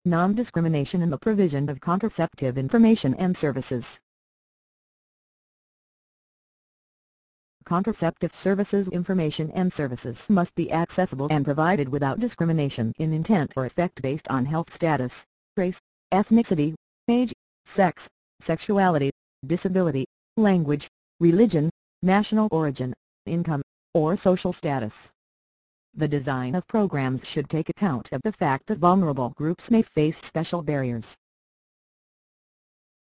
non-discrimination in the provision of contraceptive information and services. Contraceptive services information and services must be accessible and provided without discrimination in intent or effect based on health status, race, ethnicity, age, sex, sexuality, disability, language, religion, national origin, income, or social status. The design of programs should take account of the fact that vulnerable groups may face special barriers